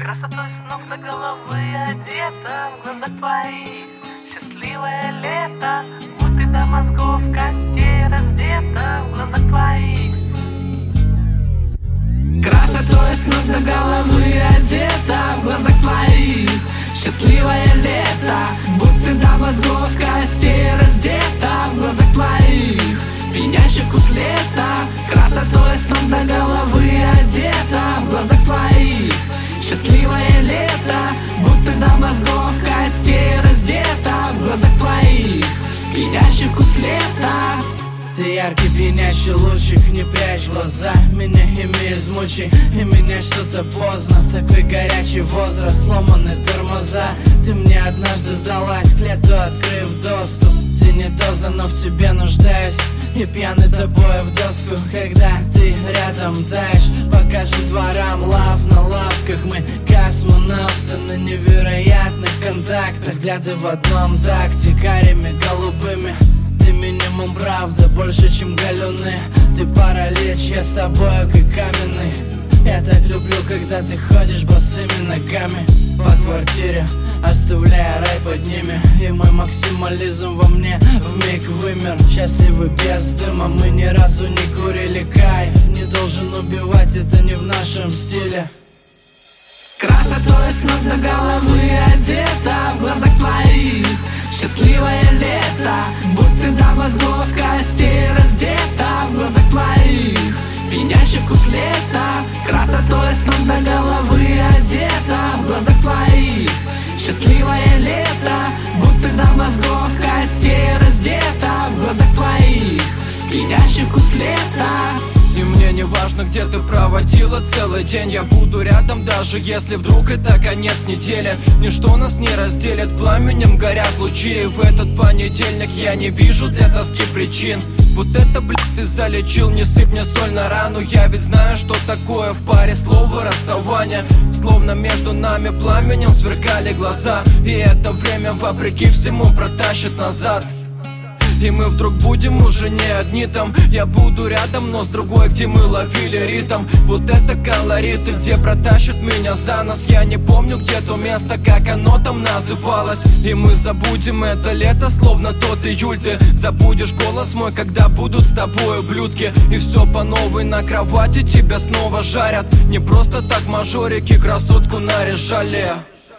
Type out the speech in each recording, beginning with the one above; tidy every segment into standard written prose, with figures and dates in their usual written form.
Красотой с ног до головы одета в глазах твоих. Счастливое лето, будто до мозгов костей раздета в глазах твоих. Красотой с ног до головы одета в глазах твоих. Счастливое лето, будто до мозгов костей раздета в глазах твоих. Пьянящий вкус лета, красотой с ног до головы одета в глазах твоих. Счастливое лето, будто до мозгов костей раздета в глазах твоих. Пьянящий вкус лета. Ты яркий, пьянящий лучик, не прячь глаза. Меня ими измучи, и меня что-то поздно. Такой горячий возраст, сломаны тормоза. Ты мне однажды сдалась, к лету открыв доступ. Ты не доза, но в тебе нуждаюсь, и пьяный тобой в доску. Когда ты рядом таешь, покажем дворам лав. На лавках мы космонавты на невероятных контактах. Взгляды в одном такте, карими голубыми. Ты минимум правда, больше чем галюны. Ты паралич, я с тобою как каменный. Я так люблю, когда ты ходишь босыми ногами по квартире, оставляя рай под ними. И мой максимализм во мне вмиг вымер. Счастливы без дыма, мы ни разу не курили. Кайф не должен убивать, это не в нашем стиле. Красотой с ног до головы одета в глазах твоих. Счастливое лето, будто до мозгов костей раздета в глазах твоих. Пьянящий вкус лета, красотой с ног до головы одета в глазах твоих. Счастливое лето, будто до мозгов костей раздета в глазах твоих. Пьянящий вкус лета. И мне не важно, где ты проводила целый день. Я буду рядом, даже если вдруг это конец недели. Ничто нас не разделит, пламенем горят лучи. И в этот понедельник я не вижу для тоски причин. Вот это, блядь, ты залечил, не сыпь мне соль на рану. Я ведь знаю, что такое в паре слово расставание. Словно между нами пламенем сверкали глаза. И это время, вопреки всему, протащит назад. И мы вдруг будем уже не одни там. Я буду рядом, но с другой, где мы ловили ритм. Вот это колориты, где протащит меня за нос. Я не помню, где то место, как оно там называлось. И мы забудем это лето, словно тот июль. Ты забудешь голос мой, когда будут с тобой блюдки. И все по новой на кровати тебя снова жарят. Не просто так мажорики красотку наряжали.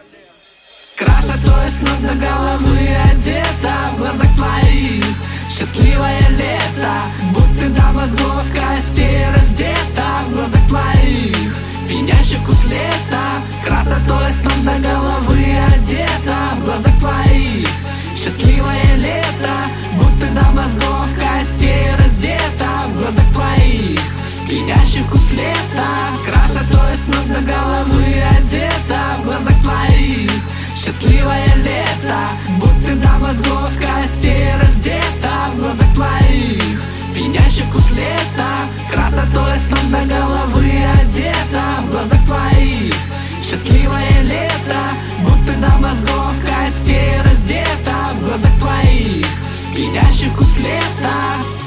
Красотой с ног до головы одета в глазах твоих. Счастливое лето, будто до мозгов костей раздета в глазах твоих. Пьянящий вкус лета, красотой с ног до головы одета в глазах твоих. Счастливое лето, будто до мозгов костей раздета в глазах твоих. Пьянящий вкус лета, красотой с ног до головы одета в глазах твоих. Счастливое лето, будто до мозгов костей раздета в глазах твоих. Пьянящий вкус лета, красотой с ног до головы одета в глазах твоих. Счастливое лето, будто до мозгов костей раздета в глазах твоих. Пьянящий вкус лета.